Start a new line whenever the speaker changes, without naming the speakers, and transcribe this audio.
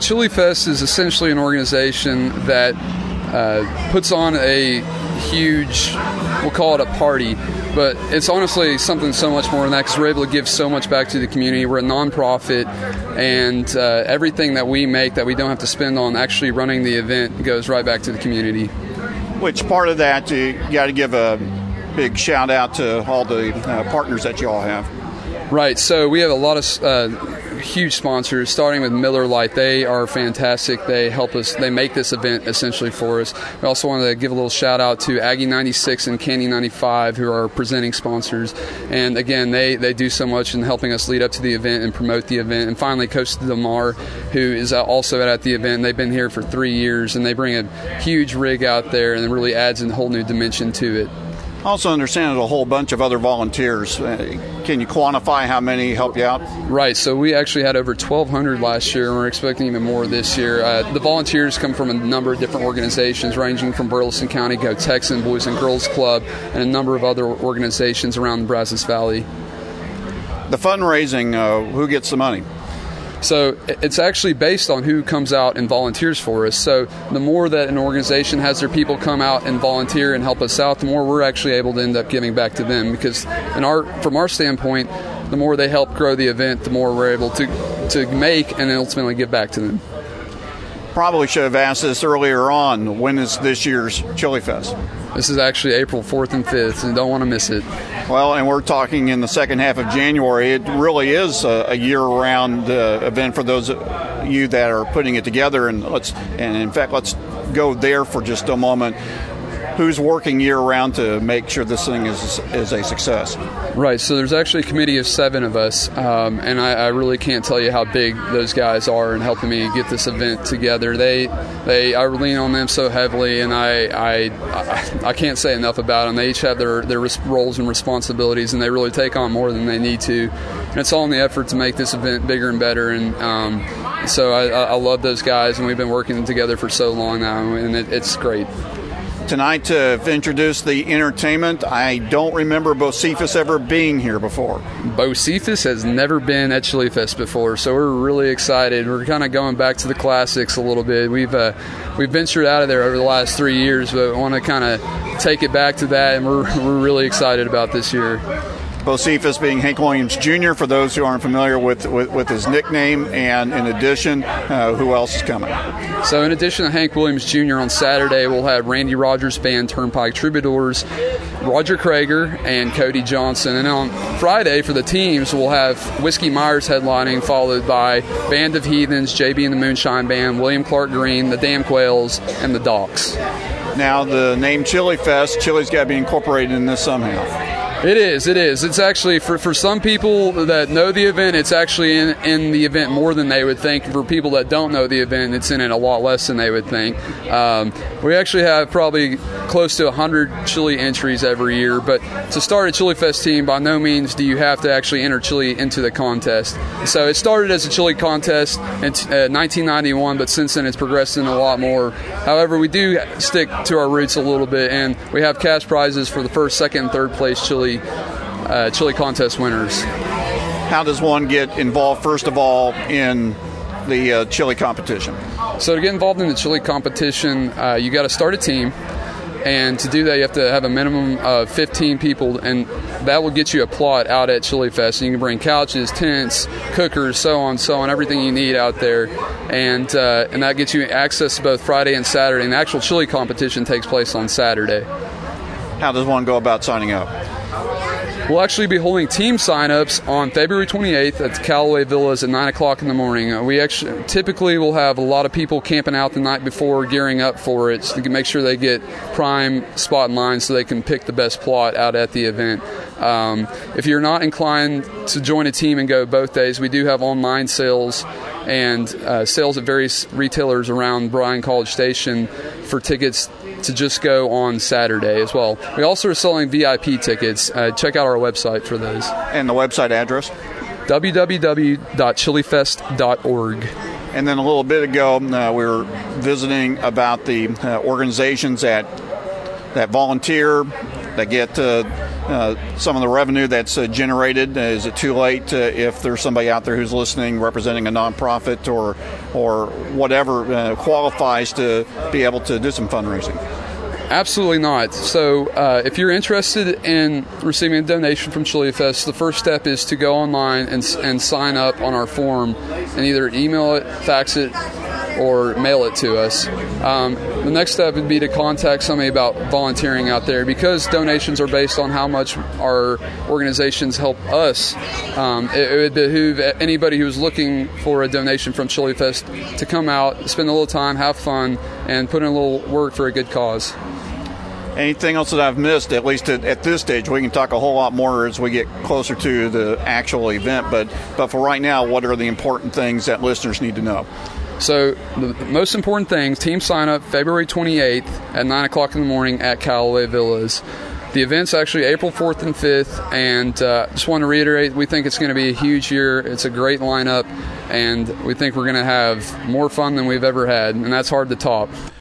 Chili Fest is essentially an organization that puts on a huge, we'll call it a party, but it's honestly something so much more than that because we're able to give so much back to the community. We're a nonprofit, and everything that we make that we don't have to spend on actually running the event goes right back to the community.
Which part of that, you got to give a big shout out to all the partners that you all have.
Right, so we have a lot of huge sponsors, starting with Miller Lite. They are fantastic. They help us. They make this event essentially for us. We also wanted to give a little shout out to Aggie 96 and Candy 95, who are presenting sponsors. And again, they do so much in helping us lead up to the event and promote the event. And finally, Coach DeMar, who is also at the event. They've been here for 3 years, and they bring a huge rig out there, and it really adds a whole new dimension to it.
I also understand a whole bunch of other volunteers. Can you quantify how many help you out?
Right, so we actually had over 1,200 last year, and we're expecting even more this year. The volunteers come from a number of different organizations, ranging from Burleson County Go Texan Boys and Girls Club, and a number of other organizations around the Brazos Valley.
The fundraising, who gets the money?
So it's actually based on who comes out and volunteers for us. So the more that an organization has their people come out and volunteer and help us out, the more we're actually able to end up giving back to them. Because from our standpoint, the more they help grow the event, the more we're able to make and then ultimately give back to them.
Probably should have asked this earlier on. When is this year's Chili Fest?
This is actually April 4th and 5th, and don't want to miss it.
Well, and we're talking in the second half of January. It really is a year-round event for those of you that are putting it together. And in fact, let's go there for just a moment. Who's working year-round to make sure this thing is a success? Right,
so there's actually a committee of 7 of us, and I really can't tell you how big those guys are in helping me get this event together. I lean on them so heavily, and I can't say enough about them. They each have their roles and responsibilities, and they really take on more than they need to. And it's all in the effort to make this event bigger and better, and so I love those guys, and we've been working together for so long now, and it's great.
Tonight to introduce the entertainment, I don't remember Bocephus ever being here before.
Bocephus has never been at Chili Fest before, so we're really excited. We're kind of going back to the classics a little bit. We've ventured out of there over the last 3 years, but want to kind of take it back to that, and we're really excited about this year.
Bocephus being Hank Williams Jr., for those who aren't familiar with his nickname, and in addition, who else is coming?
So in addition to Hank Williams Jr., on Saturday we'll have Randy Rogers Band Turnpike Troubadours, Roger Krager, and Cody Johnson. And on Friday for the teams, we'll have Whiskey Myers headlining, followed by Band of Heathens, JB and the Moonshine Band, William Clark Green, the Damn Quails, and the Docks.
Now the name Chili Fest, chili's got to be incorporated in this somehow.
It is. It's actually, for some people that know the event, it's actually in the event more than they would think. For people that don't know the event, it's in it a lot less than they would think. We actually have probably close to 100 chili entries every year, but to start a Chili Fest team, by no means do you have to actually enter chili into the contest. So it started as a chili contest in 1991, but since then it's progressed in a lot more. However, we do stick to our roots a little bit, and we have cash prizes for the first, second, and third place chili contest winners.
How does one get involved, first of all, in the chili competition?
So to get involved in the chili competition, you got to start a team. And to do that, you have to have a minimum of 15 people, and that will get you a plot out at Chili Fest. And you can bring couches, tents, cookers, so on, everything you need out there. And that gets you access to both Friday and Saturday. And the actual chili competition takes place on Saturday.
How does one go about signing up?
We'll actually be holding team sign-ups on February 28th at the Callaway Villas at 9 o'clock in the morning. We actually typically will have a lot of people camping out the night before, gearing up for it, so we can make sure they get prime spot in line so they can pick the best plot out at the event. If you're not inclined to join a team and go both days, we do have online sales and sales at various retailers around Bryan College Station for tickets to just go on Saturday as well. We also are selling VIP tickets. Check out our website for those.
And the website address?
www.chilifest.org.
And then a little bit ago, we were visiting about the organizations that volunteer They get some of the revenue that's generated. Is it too late if there's somebody out there who's listening representing a nonprofit or whatever qualifies to be able to do some fundraising?
Absolutely not. So if you're interested in receiving a donation from Chili Fest, the first step is to go online and sign up on our form and either email it, fax it, or mail it to us. The next step would be to contact somebody about volunteering out there. Because donations are based on how much our organizations help us, it would behoove anybody who's looking for a donation from Chili Fest to come out, spend a little time, have fun, and put in a little work for a good cause.
Anything else that I've missed, at least at this stage? We can talk a whole lot more as we get closer to the actual event, but for right now, what are the important things that listeners need to know?
So the most important things, team sign up February 28th at 9 o'clock in the morning at Callaway Villas. The event's actually April 4th and 5th, and just want to reiterate, we think it's going to be a huge year. It's a great lineup, and we think we're going to have more fun than we've ever had, and that's hard to top.